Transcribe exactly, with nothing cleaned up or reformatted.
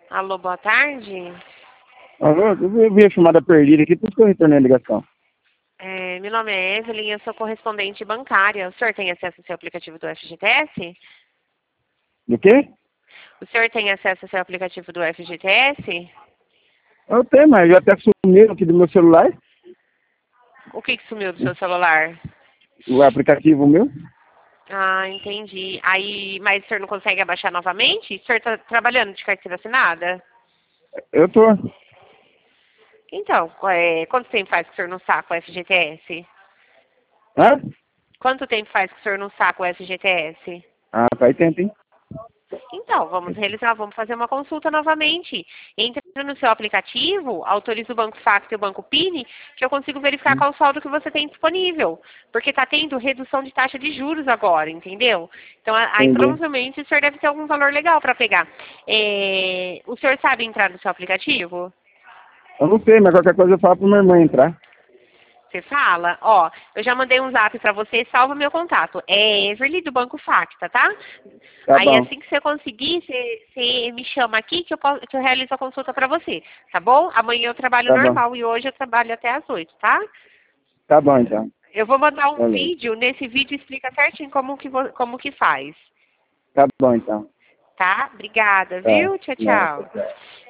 Alô, boa tarde. Alô, eu vi a chamada perdida aqui, por isso que eu retornei a ligação. É, meu nome é Evelyn, eu sou correspondente bancária. O senhor tem acesso ao seu aplicativo do F G T S? Do quê? O senhor tem acesso ao seu aplicativo do F G T S? Eu tenho, mas já até sumiram aqui do meu celular, O que, que sumiu do seu celular? o aplicativo meu. Ah, entendi. Aí, mas o senhor não consegue abaixar novamente? O senhor está trabalhando de carteira assinada? Eu tô. Então, é, quanto tempo faz que o senhor não saca o F G T S? Hã? Quanto tempo faz que o senhor não saca o F G T S? Ah, faz tempo, hein? Então, vamos realizar, vamos fazer uma consulta novamente. Entra no seu aplicativo, autoriza o Banco Facto e o Banco Pini, que eu consigo verificar Hum. qual saldo que você tem disponível. Porque está tendo redução de taxa de juros agora, entendeu? Então, a- aí Entendi. provavelmente o senhor deve ter algum valor legal para pegar. É, o senhor sabe entrar no seu aplicativo? Eu não sei, mas qualquer coisa eu falo pra minha irmã entrar. Você fala, ó, eu já mandei um zap pra você, salva meu contato. É Everly do Banco Facta, tá? Tá Aí bom, assim que você conseguir, você, você me chama aqui que eu, posso, que eu realizo a consulta pra você, tá bom? Amanhã eu trabalho tá bom. normal e hoje eu trabalho até às oito, tá? Tá bom, então. Eu vou mandar um Valeu. vídeo, nesse vídeo explica certinho como que, vo- como que faz, Tá bom, então. tá? Obrigada, Tá. viu? Tchau, Nossa, tchau. tchau.